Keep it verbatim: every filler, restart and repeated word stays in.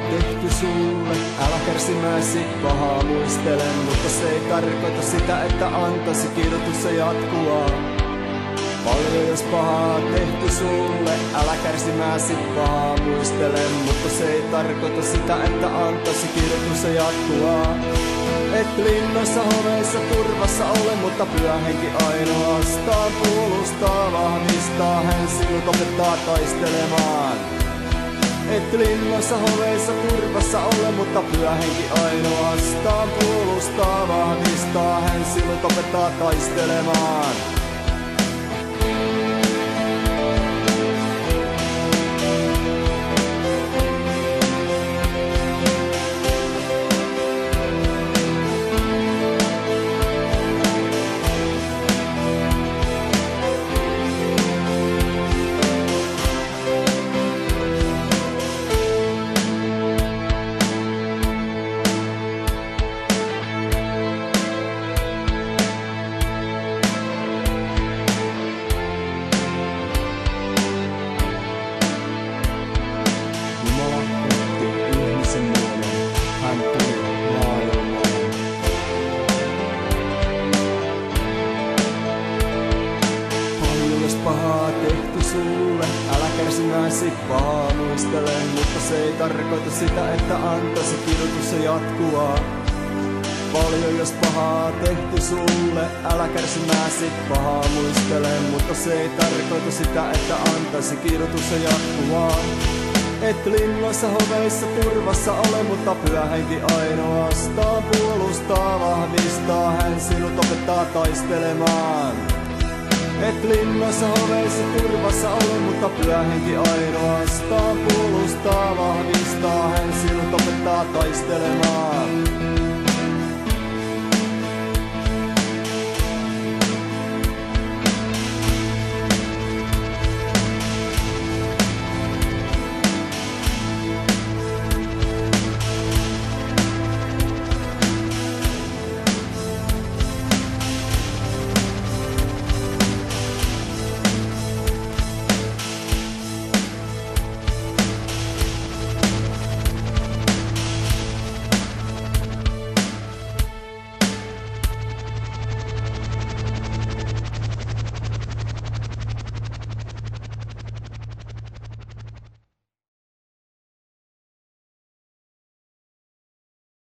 tehty sulle. Älä kärsimäsi pahaa muistele, mutta se ei tarkoita sitä, että antaisi kidutuksen jatkua. Paljon jos pahaa tehty sulle, älä kärsimäsi pahaa muistele, mutta se ei tarkoita sitä, että antaisi kidutuksen jatkua. Et linnassa hoveissa turvassa ole, mutta pyhä henki ainoastaan puolustaa, vahvistaa, hän sinut opettaa taistelemaan. Et linnassa hoveissa turvassa ole, mutta pyhä henki ainoastaan puolustaa, vahvistaa, hän sinut opettaa taistelemaan. Pahaa tehty sulle, älä kärsimäsi pahaa muistele, mutta se ei tarkoita sitä, että antaisi kidutuksen jatkua. Paljon jos pahaa tehty sulle, älä kärsimäsi pahaa muistele, mutta se ei tarkoita sitä, että antaisi kidutuksen jatkua. Et linnassa hoveissa turvassa ole, mutta pyhä henki ainoastaan puolustaa, vahvistaa, hän sinut opettaa taistelemaan. Et linnassa hoveissa turvassa ole, mutta pyhä henki ainoastaan puolustaa, vahvistaa, hän sinut opettaa taistelemaan.